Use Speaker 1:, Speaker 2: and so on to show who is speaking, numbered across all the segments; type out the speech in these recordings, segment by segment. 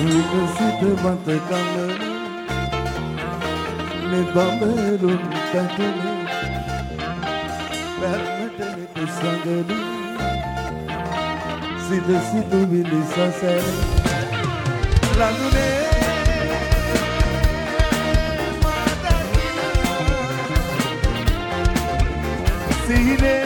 Speaker 1: විකසිත මත කමන මේ බඹරුන් පැතුනේ බැල්මට නෙත සඟලු සිද සිදුවිලි සසර ලඟුනේ සිහිනේ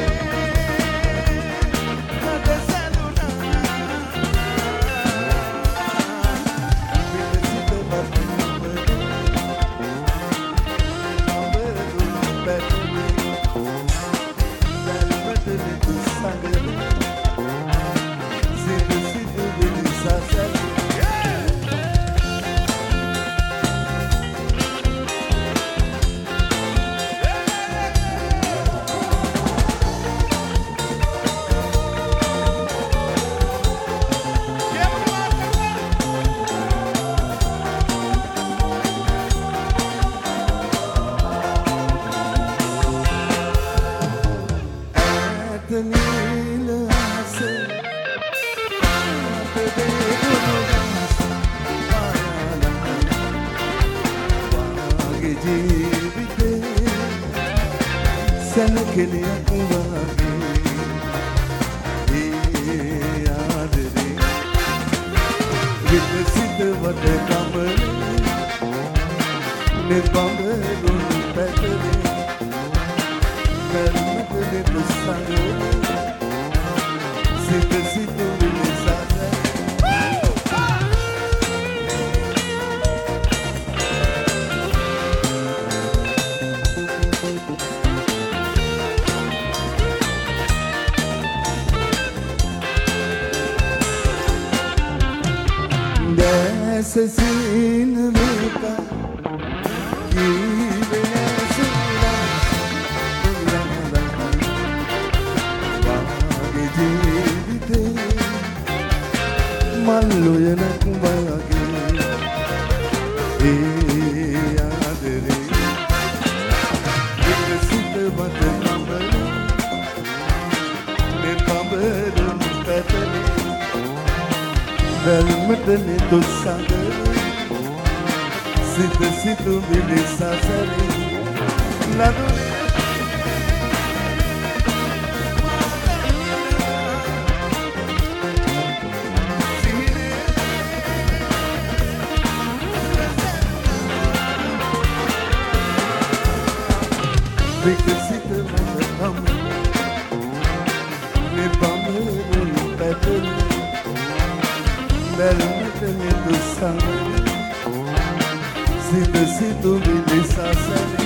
Speaker 1: සැලකෙලියක් වගේ ඒ ආදරේ විකසිත වත කමන නිබඳුන් පැටලේ බැල්මට නෙත සඟලු සිත සිදුවිලි සසර Assassino nunca vive nessa Vage jivite malloyanak wage e adere vikasita mata kamala me kambalun patale බැල්මට නෙතු සඟලු සිත සිතුවිලි සසරේ ලඟුනේ විකසිත මත කමන මේ බඹරුන් පැටලේ බැල්මට නෙත සඟලු සිත සිතුවිලි සසරේ